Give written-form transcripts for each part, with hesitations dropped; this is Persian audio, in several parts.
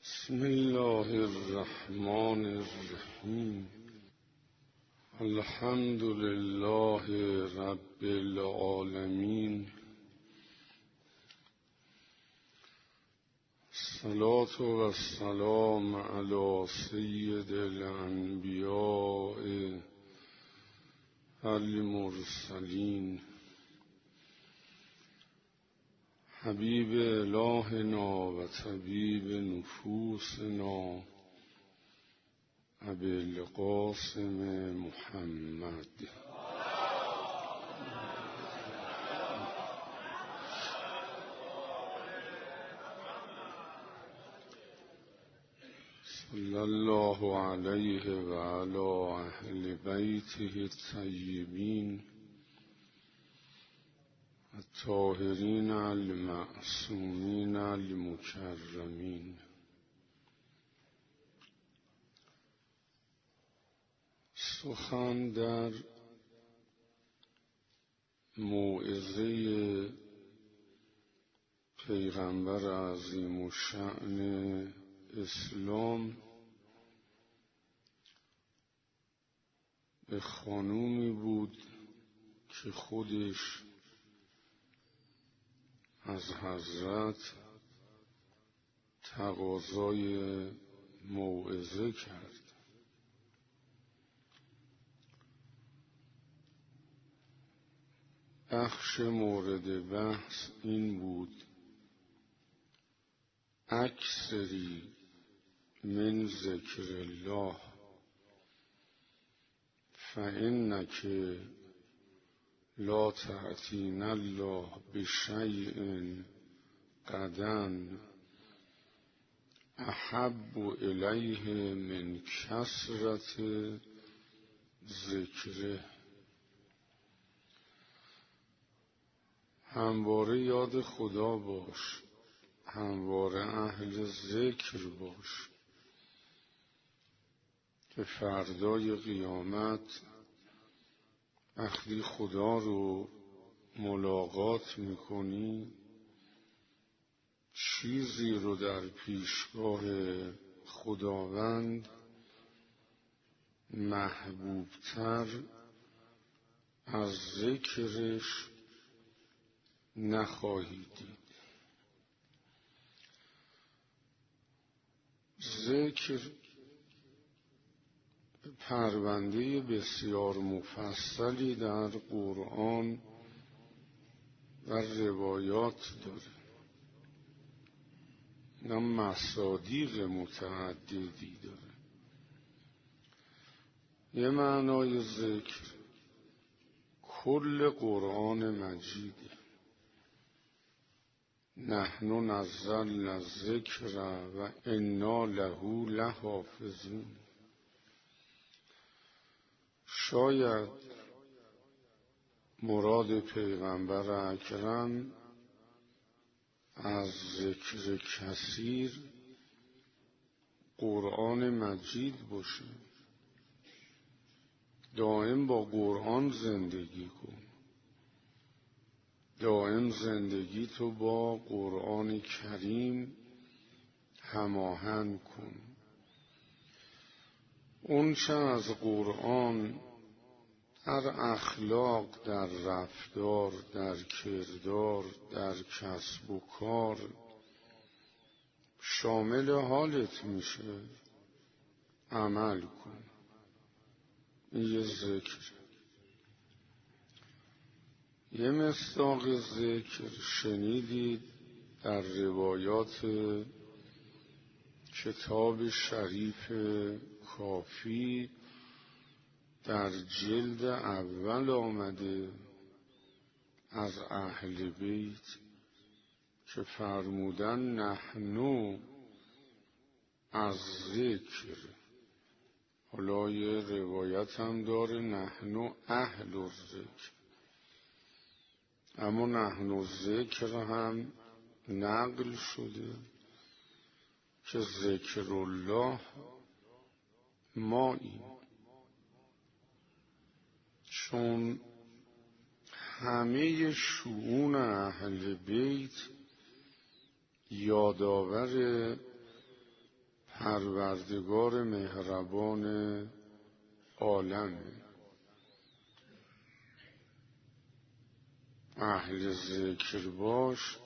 بسم الله الرحمن الرحیم. الحمد لله رب العالمین. الصلاة و السلام علی سید الانبیاء المرسلین حبیب الهنا و طبیب نفوسنا ابی القاسم محمد. صلی الله علیه و علی اهل بیته الطیبین الطاهرین المعصومین المکرمین. سخن در موعظه پیغمبر عظیم الشأن اسلام به خانومی بود که خودش از حضرت تقاضای موعظه کرد. بخش مورد بحث این بود: اکثری من ذکر الله فإنک لا تعتین الله بشیء غدا احب الیه من کثرة ذکره. همواره یاد خدا باش، همواره اهل ذکر باش که فردای قیامت وقتی خدا رو ملاقات میکنی چیزی رو در پیشگاه خداوند محبوبتر از ذکرش نخواهی دید. ذکر پرونده بسیار مفصلی در قرآن و روایات داره، نه مصادیق متعددی داره. یه معنای ذکر کل قرآن مجیده. نحن نزلنا الذکر و انا له لحافظون. شاید مراد پیغمبر اکرم از ذکر کثیر قرآن مجید باشه. دائم با قرآن زندگی کن، دائم زندگی تو با قرآن کریم هماهنگ کن. اون چه از قرآن در اخلاق، در رفتار، در کردار، در کسب و کار شامل حالت میشه عمل کن. این یه ذکر. یه مصداق ذکر شنیدید در روایات کتاب شریف کافی در جلد اول آمده از اهل بیت که فرمودن نحنو از ذکر. حالا یه روایت هم داره نحنو اهل الذکر، اما نحنو ذکر هم نقل شده که ذکر الله ماییم، چون همه شؤون اهل بیت یادآور پروردگار مهربان عالمه. اهل ذکر باش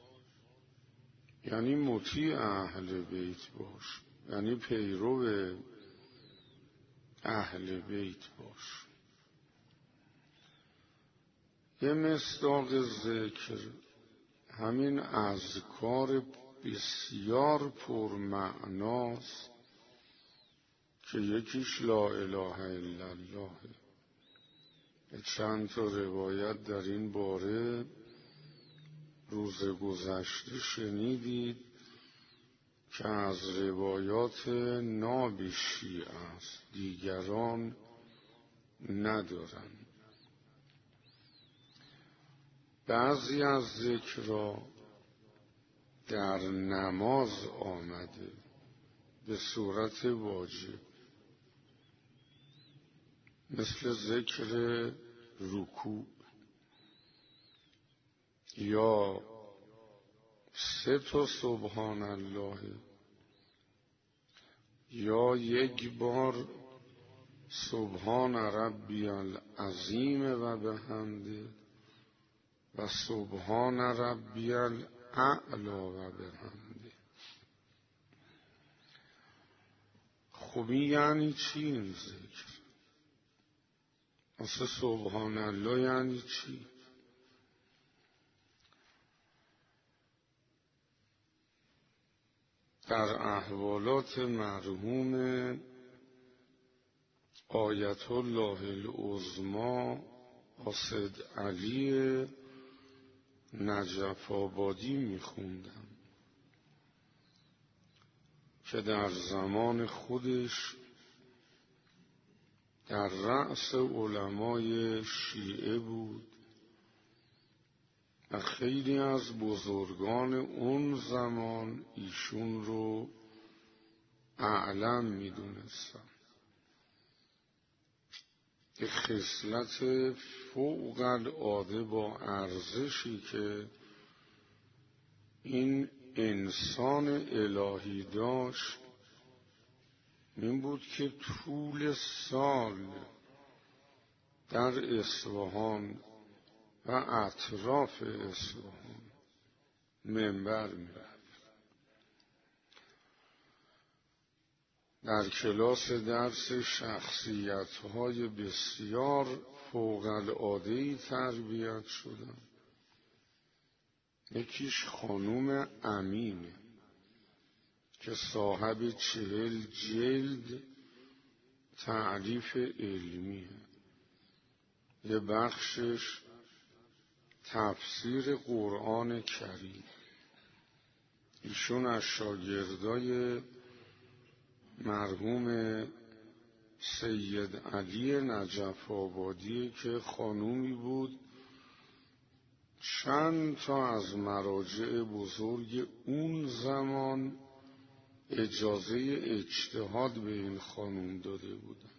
یعنی مطیع اهل بیت باش، یعنی پیرو اهل بیت باش. یه مصداق ذکر همین اذکار بسیار پرمعناست که یکیش لا اله الا الله. چند تا روایت در این باره روز گذشته شنیدید که از روایات ناب شیعه است، دیگران ندارن. بعضی از ذکرها در نماز آمده به صورت واجب، مثل ذکر رکوع یا 3 سبحان الله یا 1 بار سبحان ربی العظیم و بحمده و سبحان ربی الاعلا و بحمده. خب یعنی چی این ذکر؟ اصلا سبحان الله یعنی چی؟ در احوالات مرحوم آیت الله العظمی قاصد علی نجف آبادی میخوندم که در زمان خودش در رأس علمای شیعه بود و خیلی از بزرگان اون زمان ایشون رو اعلم میدونستن. یه خصلت فوق العاده با ارزشی که این انسان الهی داشت این بود که طول سال در اصفهان و اطراف اصفهان منبر میرفت، در کلاس درس شخصیت‌های بسیار فوق العاده‌ای تربیت شدم. یکیش خانوم امینه که صاحب 40 جلد تعریف علمیه، یه بخشش تفسیر قرآن کریم. ایشون از شاگردای مرحوم سید علی نجف آبادی که خانومی بود چند تا از مراجع بزرگ اون زمان اجازه اجتهاد به این خانوم داده بودن.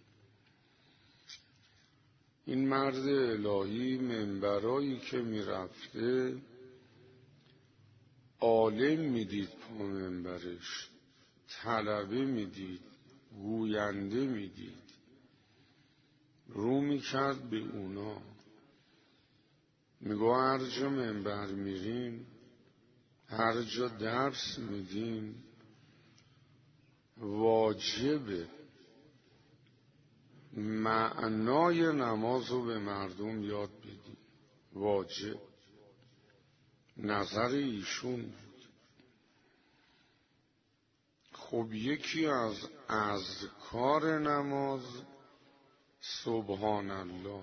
این مرد الهی منبرایی که میرفته عالم میدید پا منبرش، طلبه میدید، گوینده میدید، رو میکرد به اونا، میگو هر جا منبر میرین، هر جا درس میدین، واجبه معنای نماز رو به مردم یاد بدین، واجب. نظر ایشون بود. خب یکی از اذکار نماز سبحان الله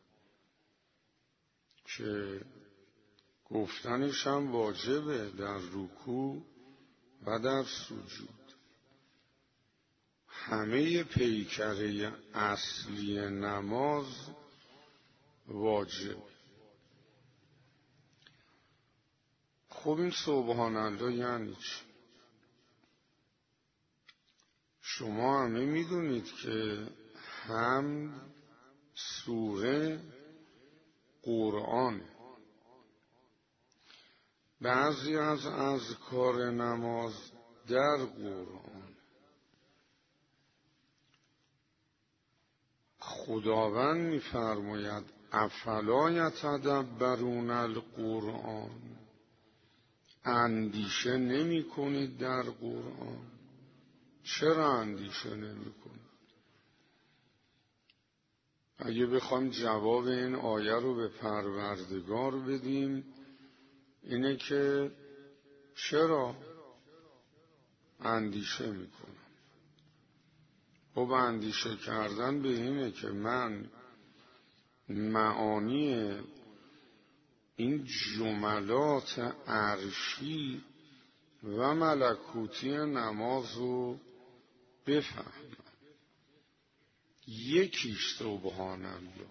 که گفتنش هم واجبه در رکوع و در سجود. همه پیکره اصلی نماز واجب. خب این سبحان الله یعنی چی؟ شما همه میدونید که حمد سوره قرآنه. بعضی از اذکار نماز در قرآن، خداوند می‌فرماید افلا یتدبرون القرآن، اندیشه نمی کنید در قرآن؟ چرا اندیشه نمی کنید؟ اگه بخوایم جواب این آیه رو به پروردگار بدیم اینه که چرا اندیشه می کنم؟ خب اندیشه کردن به اینه که من معانی این جملات عرشی و ملکوتی نماز رو بفهمم. یکیش سبحان الله.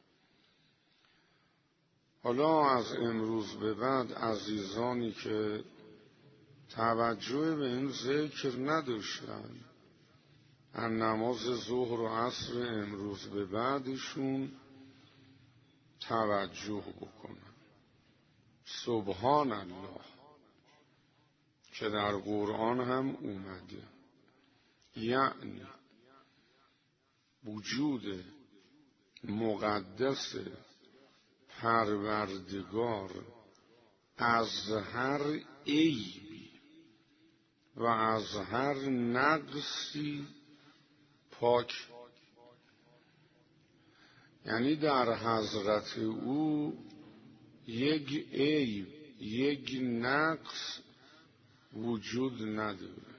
حالا از امروز به بعد عزیزانی که توجه به این ذکر نداشتن، از نماز ظهر و عصر امروز به بعدشون توجه بکنن. سبحان الله که در قرآن هم اومده، یعنی وجود مقدس پروردگار از هر عیبی و از هر نقصی پاک، یعنی در حضرت او یک عیب، یک نقص وجود نداره.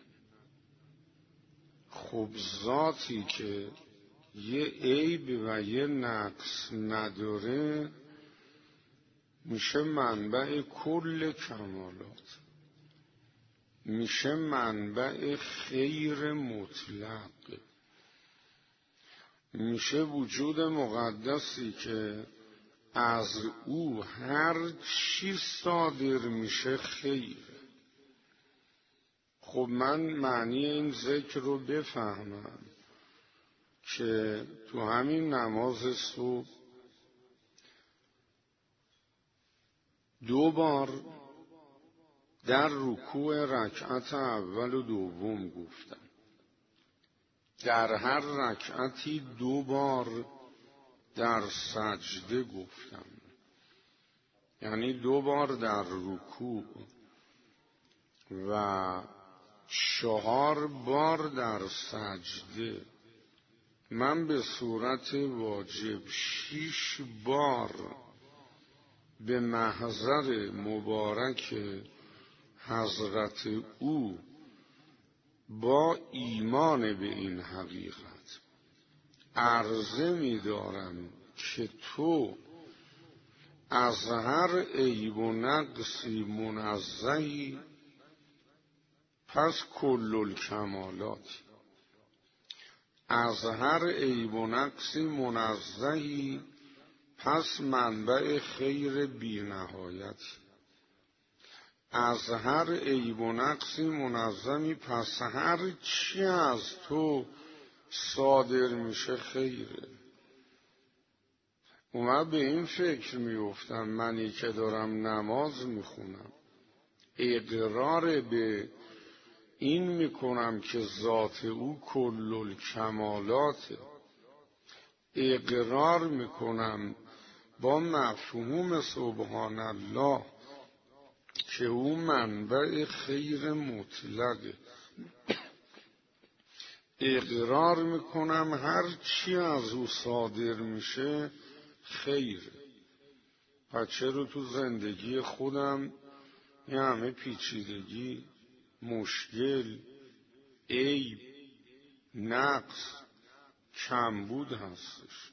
خب ذاتی که یه عیب و یه نقص نداره میشه منبع کل کمالات، میشه منبع خیر مطلق، میشه وجود مقدسی که از او هر چی صادر میشه خیره. خب من معنی این ذکر رو بفهمم که تو همین نماز صبح 2 بار در رکوع رکعت اول و دوم گفتم، در هر رکعتی 2 بار در سجده گفتم، یعنی 2 بار در رکوع و 4 بار در سجده. من به صورت واجب 6 بار به محضر مبارک حضرت او با ایمان به این حقیقت عرضه می دارم که تو از هر عیب و نقصی منزهی، پس کل الکمالات، از هر عیب و نقصی منزهی، پس منبع خیر بی نهایت، از هر عیب و نقصی منظمی، پس هر چی از تو صادر میشه خیره. من به این فکر میفتم منی که دارم نماز میخونم اقرار به این میکنم که ذات او کل الکمالاته، اقرار میکنم با مفهوم سبحان الله که او منبع خیر مطلقه، اقرار میکنم هر چی از او صادر میشه خیره. پس چرا تو زندگی خودم یه همه پیچیدگی، مشکل، عیب، نقص، کمبود هستش؟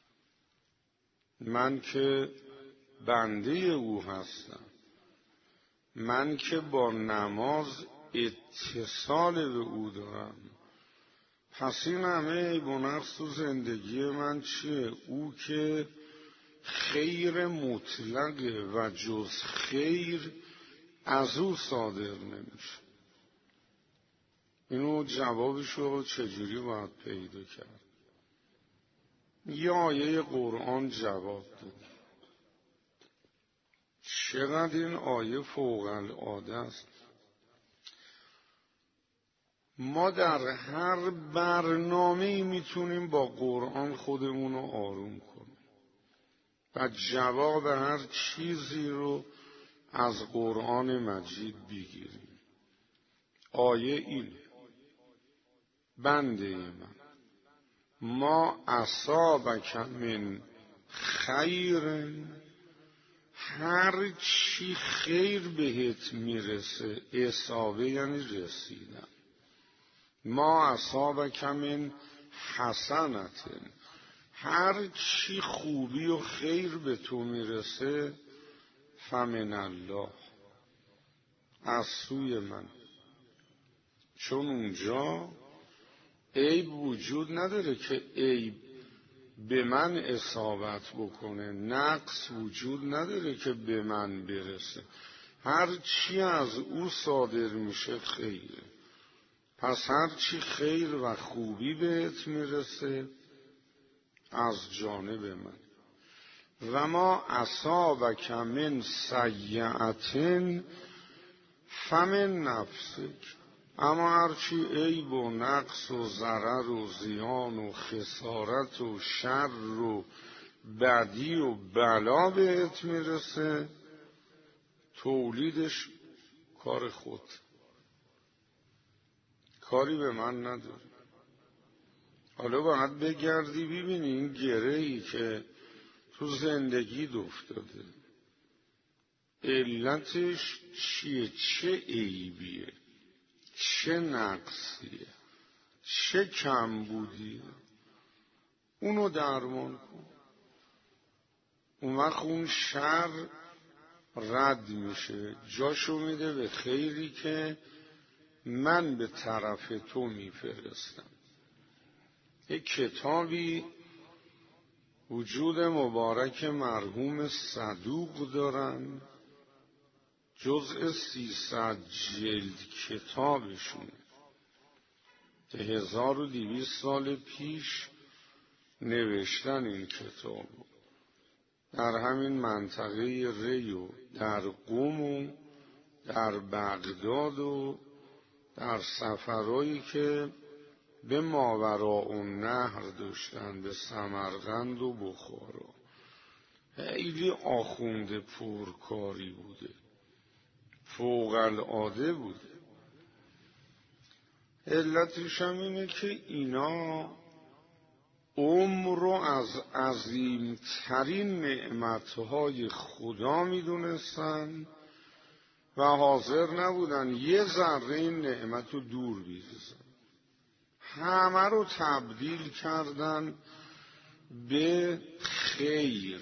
من که بنده او هستم، من که با نماز اتصال به او دارم، پس این همه عیب و نقص تو زندگی من چیه؟ او که خیر مطلقه و جز خیر از او صادر نمیشه. اینو جوابشو چجوری باید پیدا کرد؟ یه آیه قرآن جواب داد. چقدر این آیه فوق العاده است. ما در هر برنامه‌ای میتونیم با قرآن خودمون رو آروم کنیم و جواب هر چیزی رو از قرآن مجید بگیریم. آیه اینه: بنده من، ما اصابک من خیر، هر چی خیر بهت میرسه، اصابه یعنی رسیدن، ما اصابک من حسنت، هر چی خوبی و خیر به تو میرسه، فمن الله، از سوی من، چون اونجا عیب وجود نداره که عیب به من اصابت بکنه، نقص وجود نداره که به من برسه، هر چی از او صادر میشه خیره. پس هر چی خیر و خوبی بهت میرسه از جانب من. و ما اصابک من سیئة فمن نفسک، اما هرچی عیب و نقص و ضرر و زیان و خسارت و شر و بدی و بلا بهت میرسه، تولیدش کار خود، کاری به من نداره. حالا باید بگردی ببینی این گره‌ای که تو زندگی افتاده علتش چیه، چه عیبیه، چه نقصیه، چه کمبودیه، اونو درمان کن. اون وقت اون شر رد میشه، جاشو میده به خیری که من به طرف تو میفرستم. یک کتابی وجود مبارک مرحوم صدوق دارن، جزء 300 جلد کتابشون که 1200 سال پیش نوشتن این کتابو، در همین منطقه ری و در قم و در بغداد و در سفرهایی که به ماوراءالنهر داشتن، به سمرقند و بخارا. خیلی آخونده پرکاری بوده، فوق العاده بوده. علتش هم اینه که اینا عمر رو از عظیمترین نعمتهای خدا میدونستن و حاضر نبودن یه ذره این نعمت رو دور بیزن، همه رو تبدیل کردن به خیر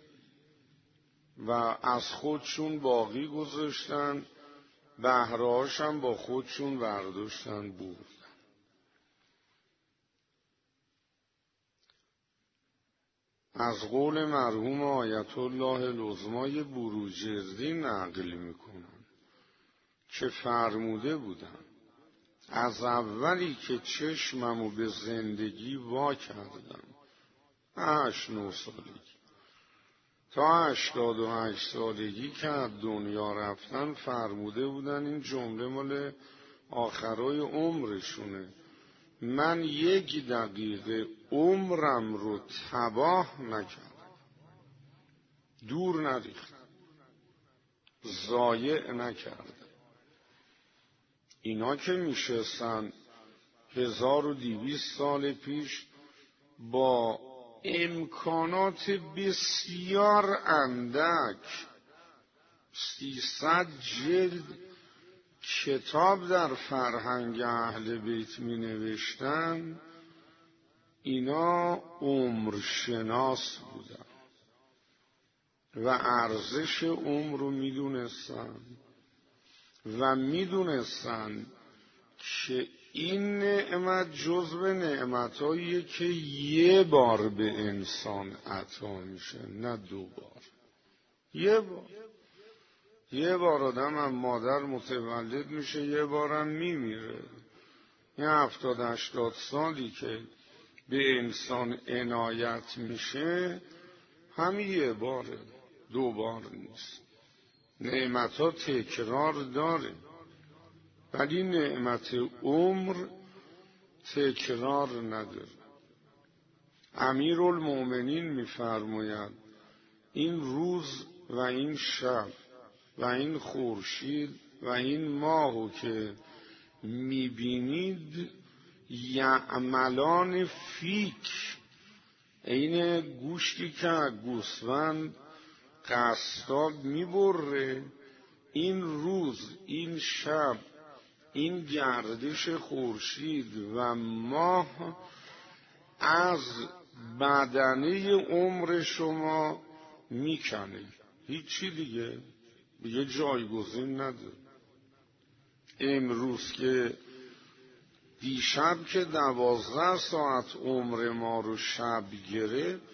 و از خودشون باقی گذاشتن، بهره‌هاش هم با خودشون برداشتن بردن. از قول مرحوم آیت الله العظمی بروجردی نقل میکنن که فرموده بودن از اولی که چشممو به زندگی وا کردم 8-9 سالگی تا 88 سالگی که از دنیا رفتن، فرموده بودن این جمله مال آخرای عمرشونه: من 1 دقیقه عمرم رو تباه نکردم، دور نریختم، ضایع نکردم. اینا که میشستن 1200 سال پیش با امکانات بسیار اندک 300 جلد کتاب در فرهنگ اهل بیت می نوشتن، اینا عمرشناس بودن و ارزش عمر رو می دونستن و می دونستن که این نعمت جزو نعمتاییه که یه بار به انسان عطا میشه، نه 2 بار. یه بار آدم هم مادر متولد میشه، یه بارم میمیره. این 70-80 سالی که به انسان عنایت میشه همین یه باره، 2 بار نیست. نعمتها تکرار داره. ولی نعمت عمر تکرار نداره. امیرالمومنین می‌فرماید این روز و این شب و این خورشید و این ماهو که میبینید یعملان فیک، این گوشتی که گوسفند قصاب میبره، این روز، این شب، این گردش خورشید و ماه از بدنه عمر شما میکنه. هیچی دیگه جایگزین نداره. امروز که دیشب که 12 ساعت عمر ما رو شب گرفت،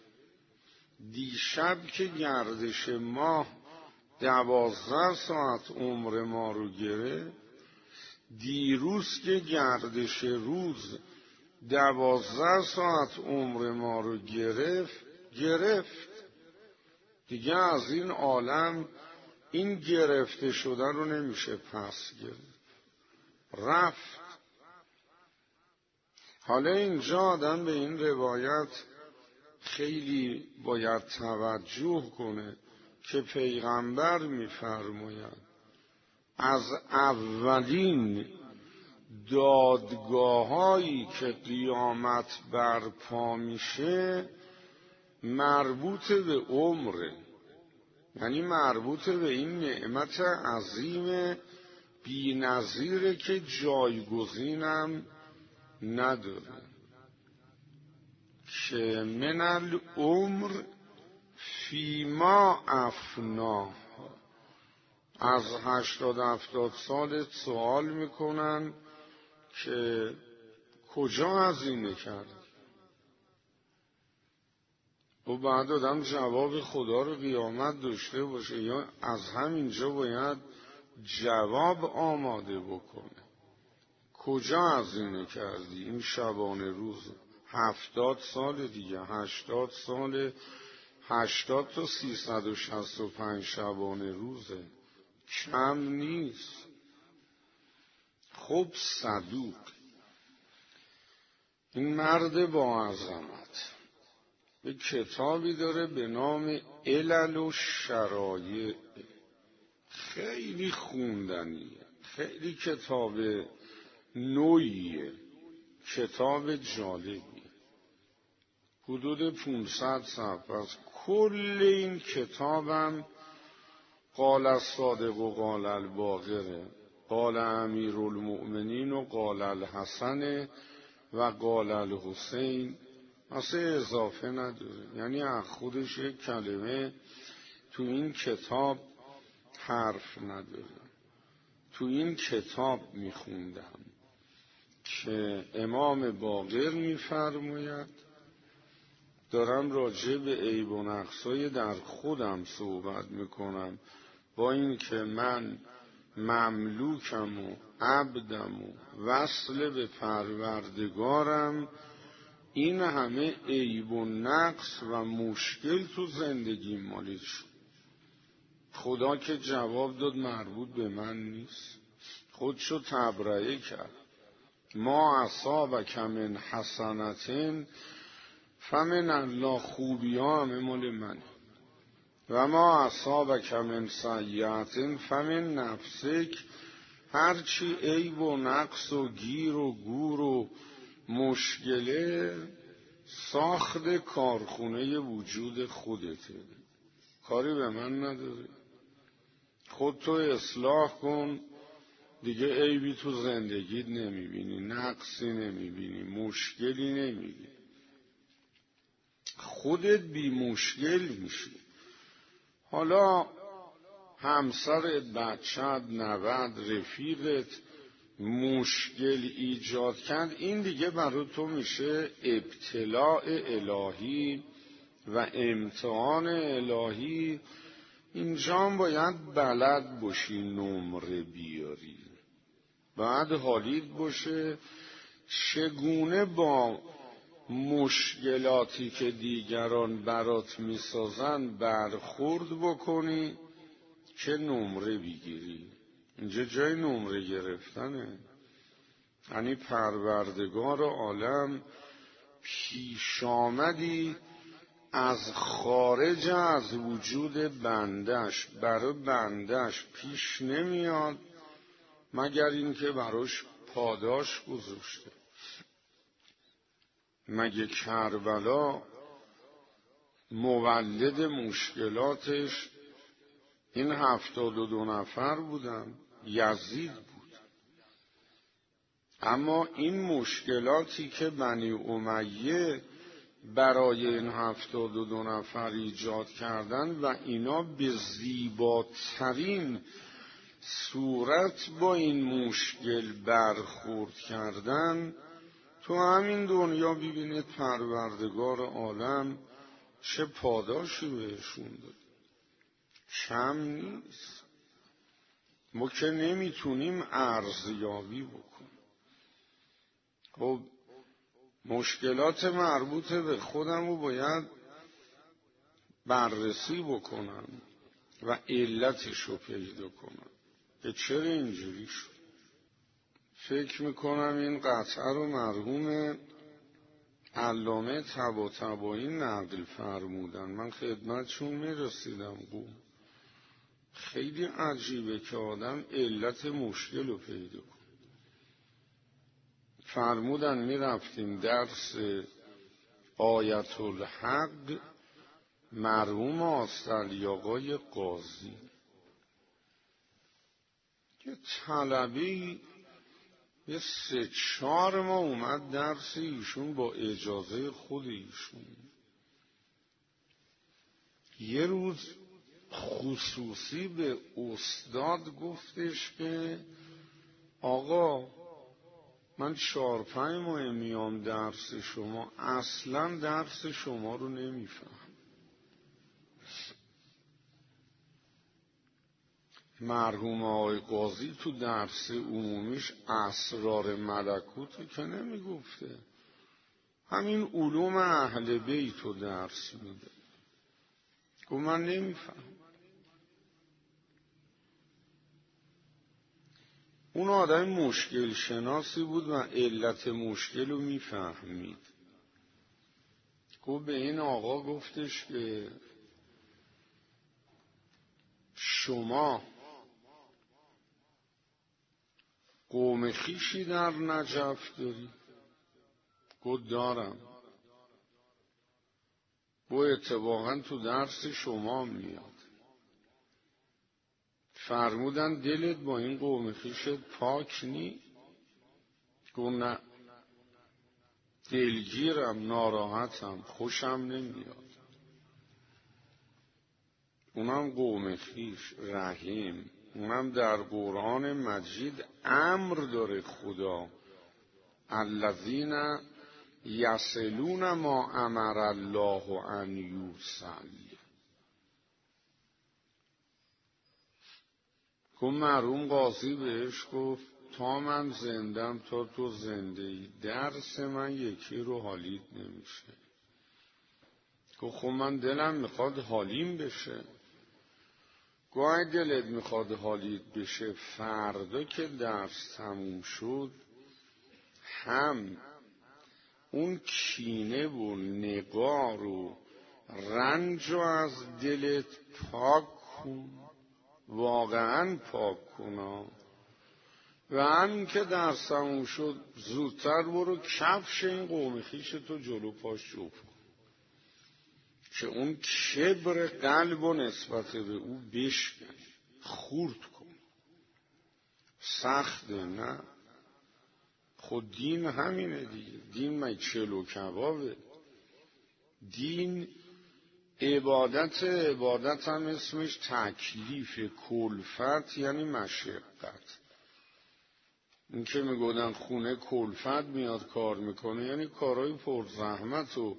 دیشب که گردش ماه 12 ساعت عمر ما رو گرفت، دیروز که گردش روز 12 ساعت عمر ما رو گرفت دیگه از این عالم این گرفته شدن رو نمیشه پس گرفت، رفت. حالا اینجا آدم به این روایت خیلی باید توجه کنه که پیغمبر می‌فرماید از اولین دادگاه‌هایی که قیامت برپا میشه مربوط به عمره، یعنی مربوط به این نعمت عظیم بی‌نظیره که جایگزینم نداره، که من العمر فیما افناه. از 80-70 سال سوال میکنن که کجا هزینه کرد؟ و بعد آدم جواب خدا رو قیامت داشته باشه، یا از همینجا باید جواب آماده بکنه. کجا هزینه کردی این شبانه روز؟ 70 سال دیگه، 80 سال، 80 تا 365 شبانه روزه، کم نیست. خب صدوق این مرد با عظمت به کتابی داره به نام علل و شرایع، خیلی خوندنیه، خیلی کتاب نوعیه، کتاب جالبیه، حدود 500 صفحه است. کل این کتابم قال الصادق و قال الباقره، قال امیرالمؤمنین و قال الحسن و قال الحسین، اصلا اضافه نداره. یعنی از خودش یک کلمه تو این کتاب حرف نداره. تو این کتاب میخوندم که امام باقر میفرماید، دارم راجع به عیب و نقصای در خودم صحبت میکنم، با این که من مملوکم و عبدم و وصل به پروردگارم، این همه عیب و نقص و مشکل تو زندگی مالی شد. خدا که جواب داد مربوط به من نیست، خودشو تبرئه کرد. ما اصابک من حسنتین فمن الله، خوبی ها همه مال منه، و ما اصابک من سیئة فمن نفسک، هرچی عیب و نقص و گیر و گور و مشکله ساخت کارخونه وجود خودته، کاری به من نداره. خودتو اصلاح کن دیگه، عیبی تو زندگیت نمیبینی، نقصی نمیبینی، مشکلی نمیبینی، خودت بی مشکل میشی. حالا همسرت، بچت، نوت، رفیقت مشکل ایجاد کرد، این دیگه برای تو میشه ابتلاء الهی و امتحان الهی. اینجا هم باید بلد باشی نمره بیاری، باید حالیت باشه چگونه با مشکلاتی که دیگران برات میسازن برخورد بکنی که نمره بگیری. اینجا جای نمره گرفتنه. یعنی پروردگار عالم پیش آمدی از خارج از وجود بندش برای بندش پیش نمیاد مگر اینکه براش پاداش گذاشته. مگه کربلا مولد مشکلاتش این 72 نفر بودن؟ یزید بود. اما این مشکلاتی که بنی امیه برای این 72 نفر ایجاد کردن و اینا به زیباترین صورت با این مشکل برخورد کردن، تو همین دنیا ببینید پروردگار عالم چه پاداشی بهشون داد. کم نیست. ما که نمیتونیم ارزیابی بکنیم. خب مشکلات مربوط به خودم رو باید بررسی بکنم و علتش رو پیدا کنم که چرا اینجوری شد. فکر میکنم این قطعه رو مرحوم علامه طباطبایی نقل فرمودن. من خدمتشون میرسیدم. خیلی عجیبه که آدم علت مشکل رو پیدا کنه. فرمودن میرفتیم درس آیت الحق مرحوم آستریاقای قاضی، یه طلبی یه 3-4 ماه اومد درس ایشون با اجازه خود ایشون. یه روز خصوصی به استاد گفتش که آقا من 4-5 ماه میام درس شما، اصلا درس شما رو نمیفهم. مرحوم آقای قاضی تو درس عمومیش اسرار ملکوت که نمیگفته، همین علوم اهل بیت رو درس میده. گفت من نمیفهم. اون آدم مشکل شناسی بود و علت مشکل رو میفهمید. گفت به این آقا گفتش که شما قوم خویشی در نجف داری؟ گفت دارم. گفت اتفاقا تو درس شما میاد. فرمودن دلت با این قوم خویشت پاک نی؟ گفت نه، دلگیرم، ناراحتم، خوشم نمیاد. اونم قوم خویش، رحیم. اونم در قرآن مجید امر داره خدا، الذین یصلون ما امر الله ان یوصل. گفت مرحوم قاضی بهش گفت تا من زندم تا تو زنده ای درس من یکی رو حالیت نمیشه. گفت خب من دلم میخواد حالیم بشه. گفت دلت میخواد حالیت بشه، فردا که درس تموم شد هم اون کینه و نگار و رنج رو از دلت پاک کن، واقعا پاک کن، و هم که درس تموم شد زودتر برو کفش این قوم خویش تو جلو پاش جفت کن که اون کبر قلب و نسبت به او بشکن، خورد کن. سخته نه؟ خود دین همینه دیگه. دین من چلو کبابه. دین عبادت هم اسمش تکلیف، کلفت یعنی مشقت. این که میگودن خونه کلفت میاد کار میکنه، یعنی کارهای پر زحمت رو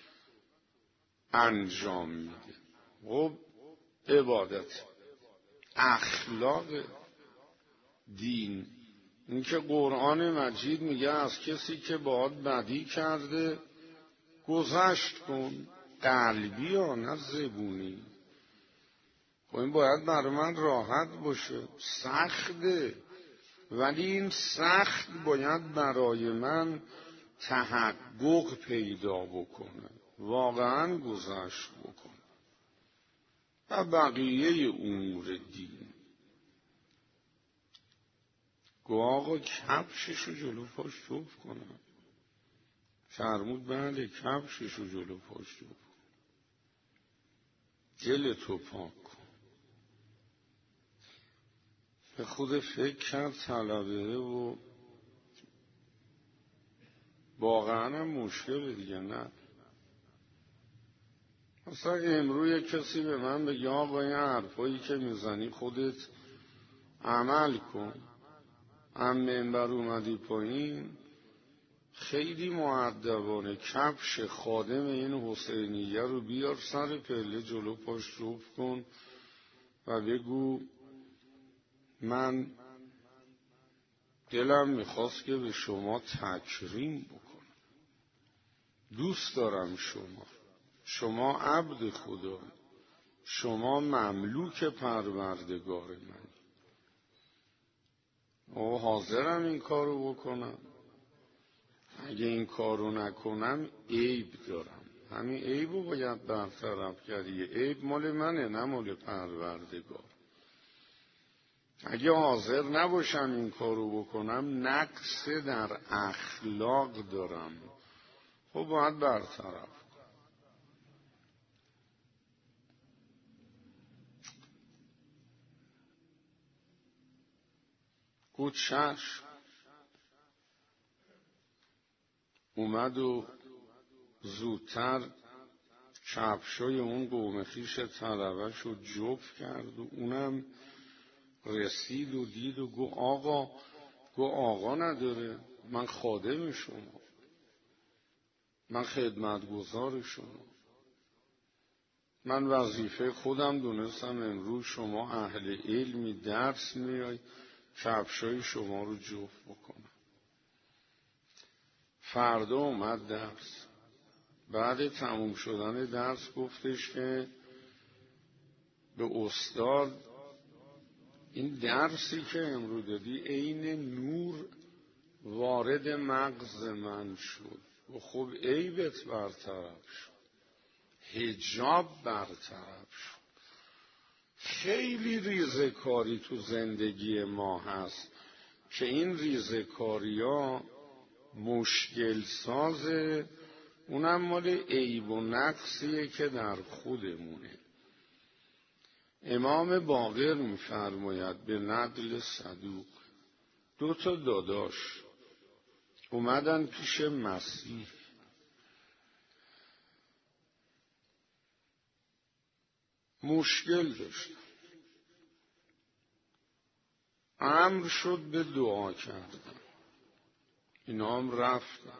انجام میده. خب عبادت، اخلاق دین. این که قرآن مجید میگه از کسی که باهات بدی کرده گذشت کن، قلبی ها نه زبونی. خب این باید برای من راحت باشه. سخته، ولی این سخت باید برای من تحقق پیدا بکنه، واقعا گذشت بکنه. و بقیه امور دین، گو آقا کفششو جلو پاش جفت کنم. فرمود بله کفششو جلو پاش جفت کن، دلتو پاک کن. به خود فکر کرد طلبه و واقعا هم مشکل دیگه. نه مثلا امروز کسی به من بگه آقا این حرفایی که میزنی خودت عمل کن، هم منبر اومدی پایین خیلی مؤدبانه کفش خادم این حسینیه رو بیار سر پله جلو پاش جفت کن و بگو من دلم میخواست که به شما تکریم بکنم، دوست دارم شما عبد خدا، شما مملوک پروردگار من، و حاضرم این کارو بکنم. اگه این کارو نکنم عیب دارم، همین عیبو باید برطرف کردی. عیب مال منه نه مال پروردگار. اگه حاضر نباشم این کارو بکنم نقص در اخلاق دارم، خب باید برطرف. گفت چشم. اومد و زودتر کفشای اون قوم خویش طلبه‌ش رو جفت کرد و اونم رسید و دید و گفت آقا نداره، من خادم شما، من خدمتگزار شما، من وظیفه خودم دونستم امروز شما اهل علمی درس میای کفشای شما رو جفت بکنم. فردا اومد درس. بعد تموم شدن درس گفتش که به استاد این درسی که امروز دادی عین نور وارد مغز من شد و خب عیبت برطرف شد، حجاب برطرف شد. خیلی ریزه‌کاری تو زندگی ما هست که این ریزه‌کاری‌ها مشکل سازه، اونم مال عیب و نقصیه که در خودمونه. امام باقر می‌فرماید به نقل صدوق 2 داداش اومدن پیش مسیح. مشکل داشتن. امر شد به دعا کردن. اینا هم رفتن.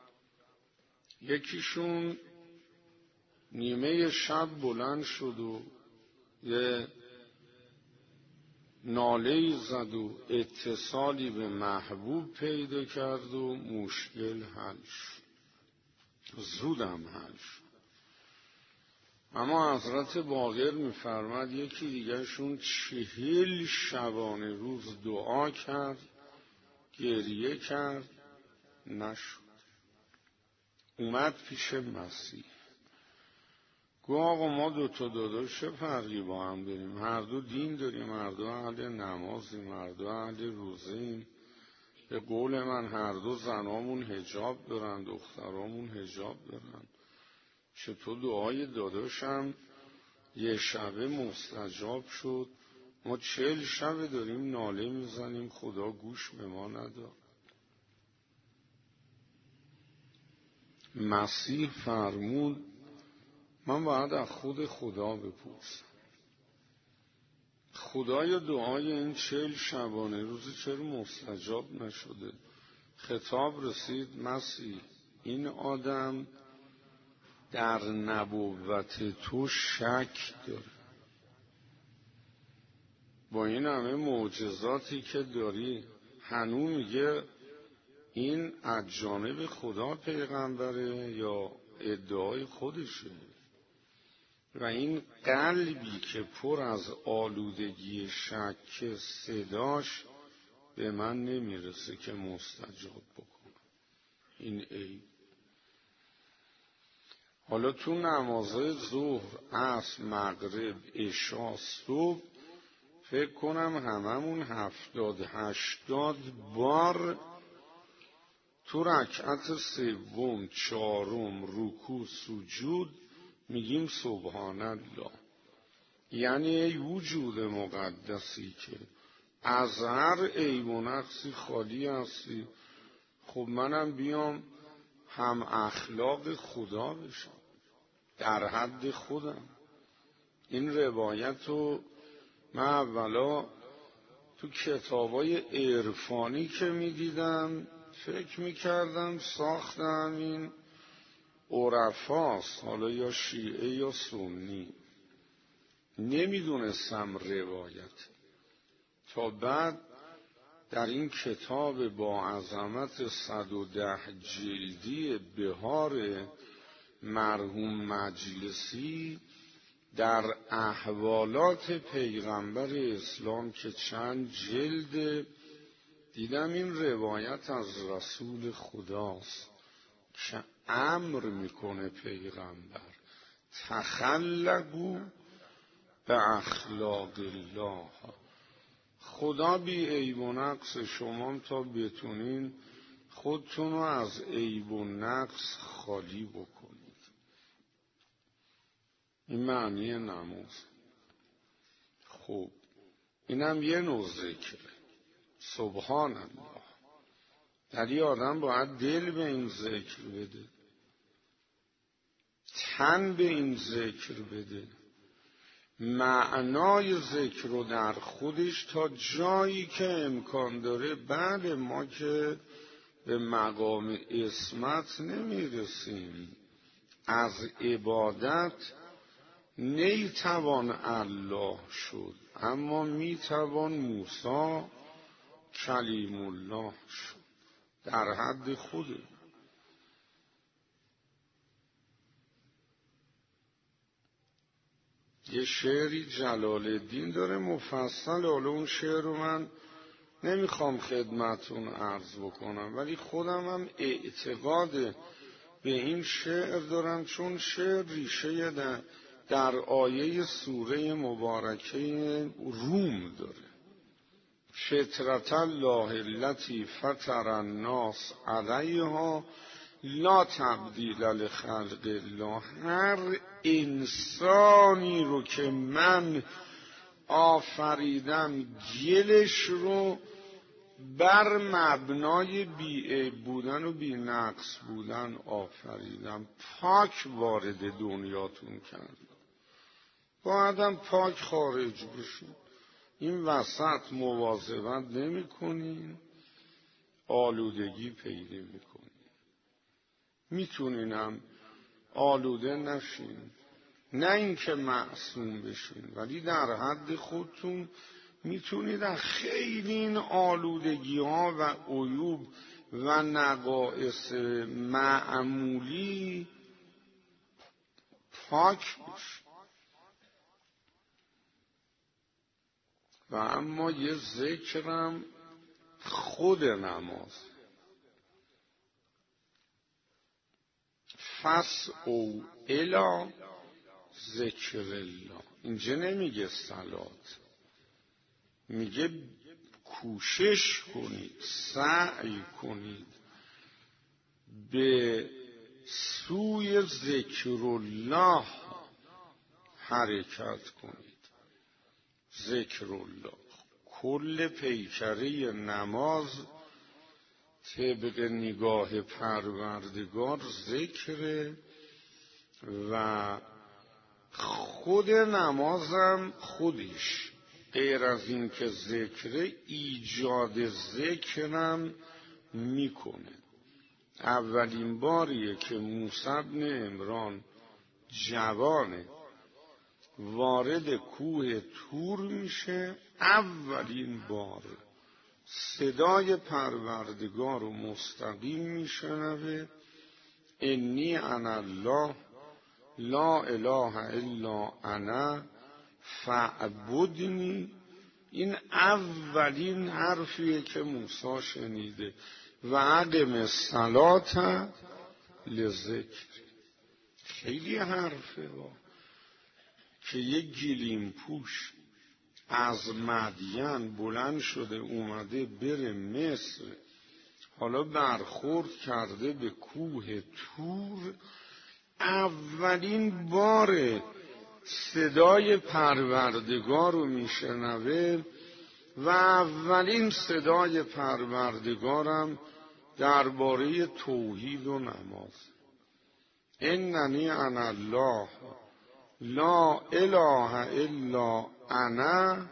یکیشون نیمه شب بلند شد و یه ناله‌ای زد و اتصالی به محبوب پیدا کرد و مشکل حل شد. زودم حل شد. اما حضرت باقر می‌فرماد یکی دیگرشون 40 شبانه روز دعا کرد، گریه کرد، نشد. اومد پیش مسیح. گفت آقا ما 2 داداش چه فرقی با هم داریم؟ هر دو دین داریم، هر دو اهل نمازیم، هر دو اهل روزه‌ایم. به قول من هر دو زنامون حجاب دارن، دخترامون حجاب دارن. چطور دعای داداشم یه شبه مستجاب شد؟ ما 40 شبه داریم ناله میزنیم خدا گوش به ما نداد. مسیح فرمود من باید از خود خدا بپرسم، خدایا دعای این 40 شبانه روز چرا مستجاب نشده؟ خطاب رسید مسیح این آدم در نبوت تو شک داره. با این همه معجزاتی که داری هنوز میگه این از جانب خدا پیغمبره یا ادعای خودشه؟ و این قلبی که پر از آلودگی شک صداش به من نمیرسه که مستجاب بکنم. این عیب. حالا تو نمازهای ظهر، عصر، مغرب، عشا، صبح فکر کنم هممون 70-80 بار تو رکعت سوم، چهارم، رکوع، سجود میگیم سبحان الله. یعنی ای وجود مقدسی که از هر عیب و نقصی خالی هستی، خب منم بیام هم اخلاق خدا بشم در حد خودم. این روایت رو من اولا تو کتابای عرفانی که میدیدم فکر میکردم ساختم این عرفاست، حالا یا شیعه یا سنی، نمیدونستم روایت. تا بعد در این کتاب با عظمت 110 جلدی بهار مرحوم مجلسی در احوالات پیغمبر اسلام که چند جلد، دیدم این روایت از رسول خداست که امر میکنه پیغمبر تخلقوا به اخلاق الله. خدا بی عیب و نقص شما تا بتونین خودتون رو از عیب و نقص خالی بکنید. این معنی نماز. خب اینم یه نوع ذکره، سبحان الله. ولی آدم باید دل به این ذکر بده، تن به این ذکر بده، معنای ذکر رو در خودش تا جایی که امکان داره. بعد ما که به مقام عصمت نمیرسیم، از عبادت نیتوان الله شد، اما میتوان موسی کلیم الله شد در حد خوده. یه شعری جلال الدین داره مفصل، حالا اون شعر رو من نمیخوام خدمتون عرض بکنم، ولی خودم هم اعتقاد به این شعر دارم، چون شعر ریشه در آیه سوره مبارکه روم داره. فطرت الله التي فطر الناس علیها لا تبدیل لخلق الله. هر انسانی رو که من آفریدم گلش رو بر مبنای بی‌عیب بودن و بی نقص بودن آفریدم. پاک وارد دنیاتون کردم، بایدم پاک خارج بشین. این وسط مواظبت نمی کنین، آلودگی پیدا می کنین. میتونینم آلوده نشین، نه اینکه معصوم بشین، ولی در حد خودتون میتونید از خیلی این آلودگی ها و عیوب و نقائص معمولی پاک بشین. و اما یه ذکرم خود نماز، فسعوا الی ذکر الله. اینجا نمیگه صلات، میگه کوشش کنید، سعی کنید به سوی ذکر الله حرکت کنید. ذکر الله کل پیکره نماز طبق نگاه پروردگار ذکره، و خود نمازم خودش غیر از این که ذکره ایجاد ذکرم میکنه. اولین باریه که موسی بن عمران جوانه وارد کوه طور میشه، اولین بار صدای پروردگار رو مستقیم میشنوه، انی انا الله لا اله الا انا فاعبدنی. این اولین حرفیه که موسی شنیده. و اقم الصلاة لذکر. خیلی حرفه که یک گلیم پوش از مدین بلند شده اومده بره مصر، حالا برخورد کرده به کوه طور، اولین بار صدای پروردگار رو میشنوه و اولین صدای پروردگارم درباره توحید و نماز. اننی انا الله لا اله الا انا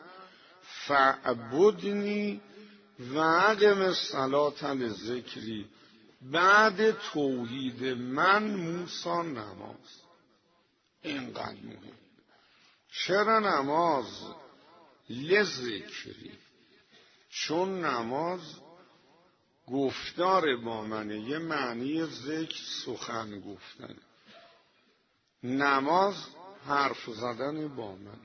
فاعبدنی و اقم الصلاة لذکری. بعد توحید من موسی نماز. اینقدر مهم. چرا نماز؟ لذکری. چون نماز گفتار با منه. یه معنی ذکر سخن گفتن، نماز حرف زدن با من.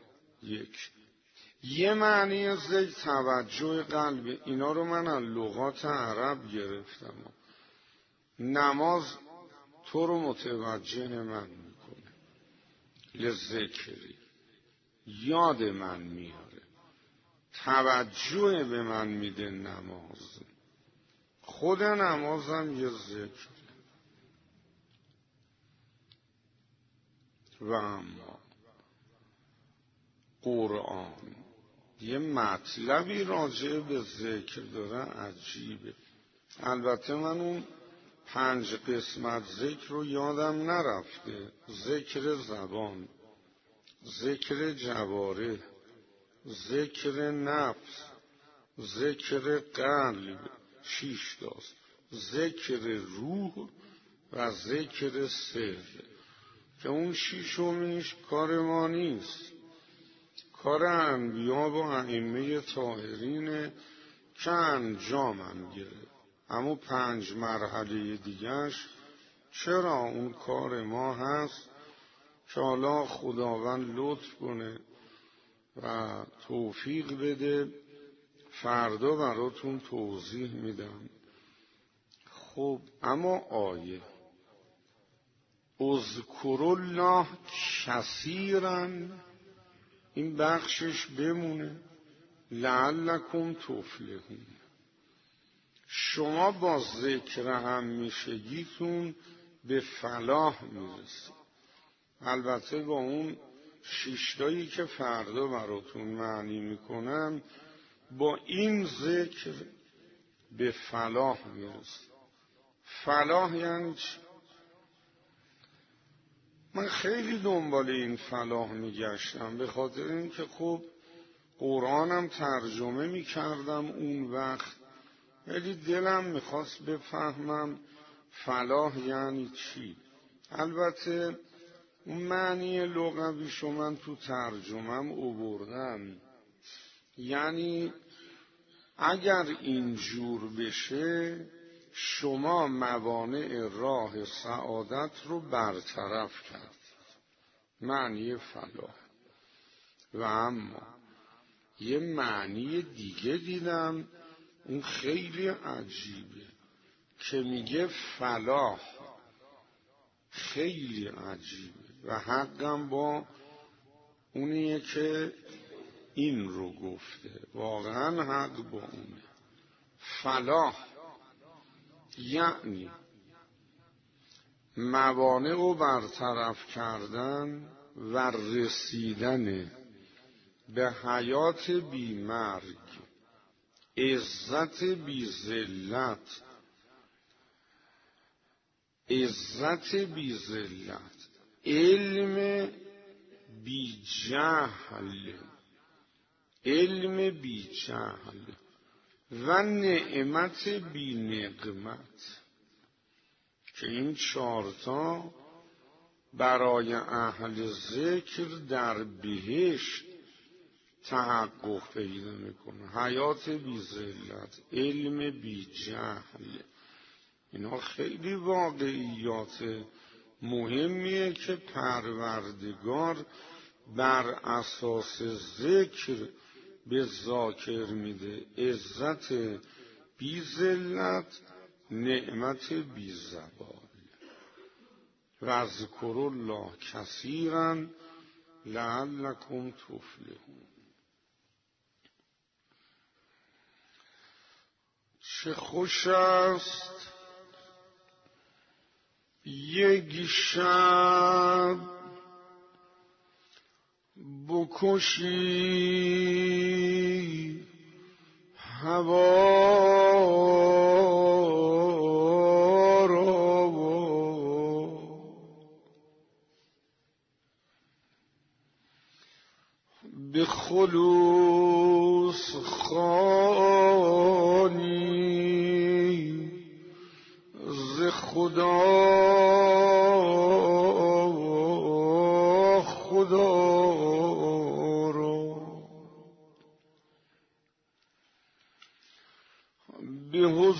یه معنی ذکر توجه قلب. اینا رو من از لغات عرب گرفتم. نماز تو رو متوجه من میکنه. لذکری، یاد من میاره، توجه به من میده. نماز خود نمازم یه ذکر. و اما قرآن یه مطلبی راجع به ذکر داره عجیبه. البته من اون 5 قسمت ذکر رو یادم نرفته. ذکر زبان، ذکر جوارح، ذکر نفس، ذکر قلب 6 تاست، ذکر روح و ذکر سر که اون 6میش کار ما نیست، کار انبیا و ائمه طاهرینه که انجامم گرفت. اما 5 مرحله دیگرش چرا اون کار ما هست که حالا خداوند لطف کنه و توفیق بده. فردا براتون توضیح میدم. خب اما آیه اذکروا الله کثیرا، این بخشش بمونه. لعلکم تفلحون. شما با ذکر همیشگیتون به فلاح میرسید. البته با اون 6 تایی که فردا براتون معنی میکنم، با این ذکر به فلاح میرسید. فلاح یعنی چی؟ من خیلی دنبال این فلاح میگشتم، به خاطر اینکه خب قرآنم ترجمه میکردم اون وقت، ولی دلم میخواست بفهمم فلاح یعنی چی. البته اون معنی لغویشو من تو ترجمم آوردم. یعنی اگر اینجور بشه شما موانع راه سعادت رو برطرف کرد. معنی فلاح. و اما یه معنی دیگه دیدم، اون خیلی عجیبه، که میگه فلاح. خیلی عجیبه و حقم با اونیه که این رو گفته. واقعا حق با اونه. فلاح یعنی موانع رو برطرف کردن و رسیدن به حیات بی مرگ، عزت بی ذلت، عزت بی ذلت، علم بی جهل، علم بی جهل و نعمت بی نقمت، که این 4 تا برای اهل ذکر در بهشت تحقق پیدا میکنه. حیات بی ذلت، علم بی جهل، اینا خیلی واقعیات مهمیه که پروردگار بر اساس ذکر به ذاکر میده عزت بی ذلت، نعمت بی زوال. واذکروا الله کثیرا لعلکم تفلحون. چه خوش است یک شب بکشی هوا را به خلوص خوانی ز خدا به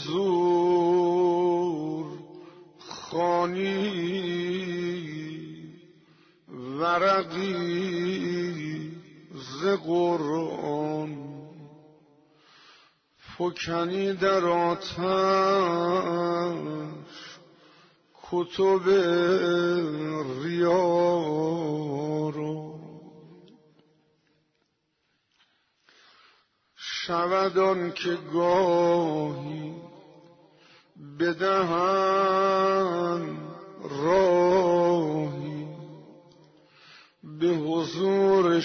حضور خوانی ورقی ز قرآن، فکنی در آتش کتب ریا را. شود آن که گاهی بدهن راهی به حضور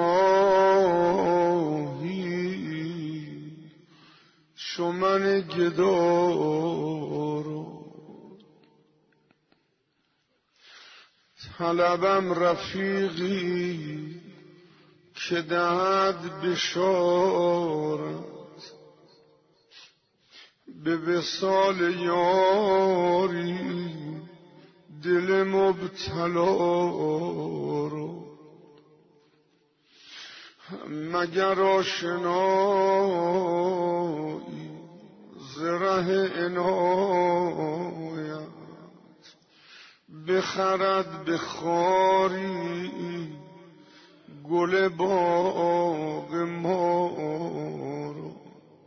شاهی چو من گدا را. طلبم رفیقی که دهد بشارت به وصال یاری دل مبتلا را. مگر آشنایی ز ره عنایت بخرد به خاری گل باغ ما را.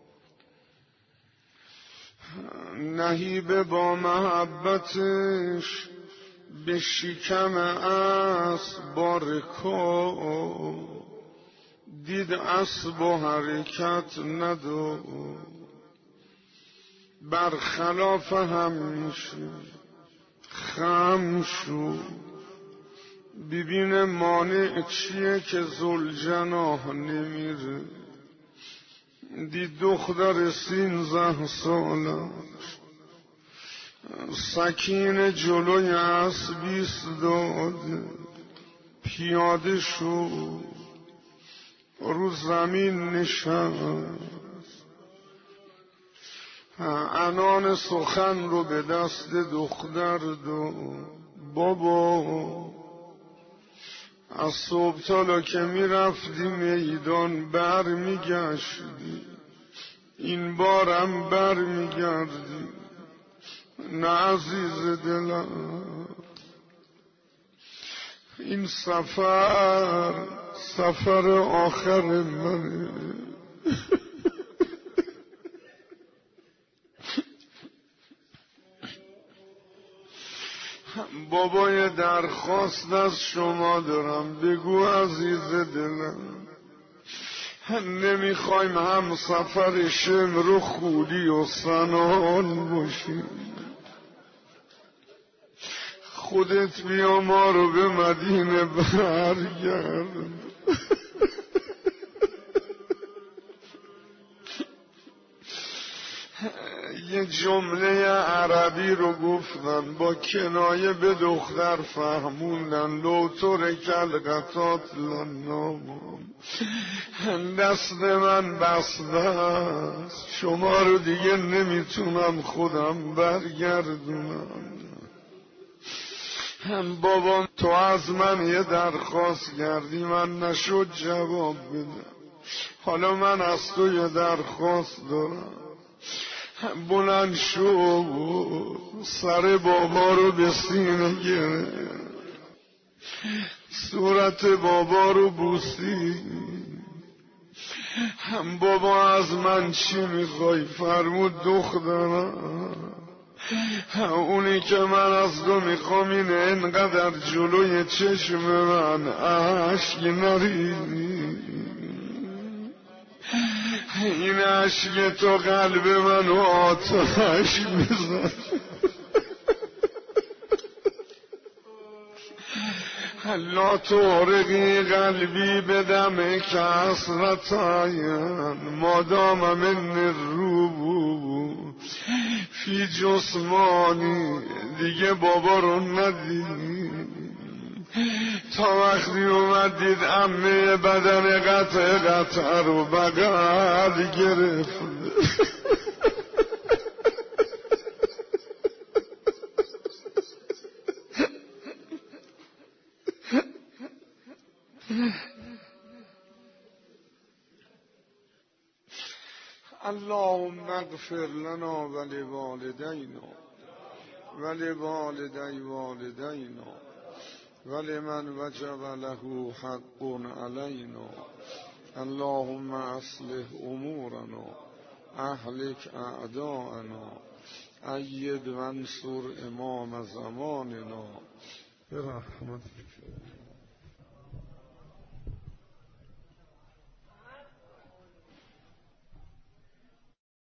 نهیب با محبتش به شکم اسب رکاب دید اسب و حرکت نداد، برخلاف همیشه خم شد. ببین مانع چیه که ذوالجناح نمیره. دید دختر 13 سالش سکین جلوی اسب ایستاده، پیاده شد رو زمین نشست، عنان سخن رو به دست دختر داد. بابا از صبح تالا که میرفتی میدان بر میگشتی، این بارم بر میگردی نه عزیز دلم. این سفر آخر منه. بابا یه درخواست از شما دارم، بگو عزیز دلم، نمیخوایم هم سفر شمر و خولی و سنان باشیم. خودت بیا ما رو به مدینه برگرد. یه جمله عربی رو گفتن، با کنایه به دختر فهموندن، لو ترک القطات لنام، دست من بسته است، شما رو دیگه نمیتونم خودم برگردونم. بابا تو از من یه درخواست کردی، من نشد جواب بدم، حالا من از تو یه درخواست دارم، بلند شو سر بابا رو به سینه گرفت، صورت بابا رو بوسی. بابا از من چی میخوای؟ فرمود دخترم اونی که من از تو میخوام اینه انقدر جلوی چشم من اشک نریزی. این اشک تو قلب منو آتش میزن. لا تورقی قلبی بدم کسرتاین مادام من الروح فی جسمانی. دیگه بابا رو ندید تا وقتی اومدید عمه بدن قطع رو بغل گرفت. اللهم اغفر لنا ولوالدينا ولوالدي والدينا ولمن وجب له حق علينا. اللهم اصلح امورنا اهلك اعداءنا ايد وانصر امام زماننا برحمتك.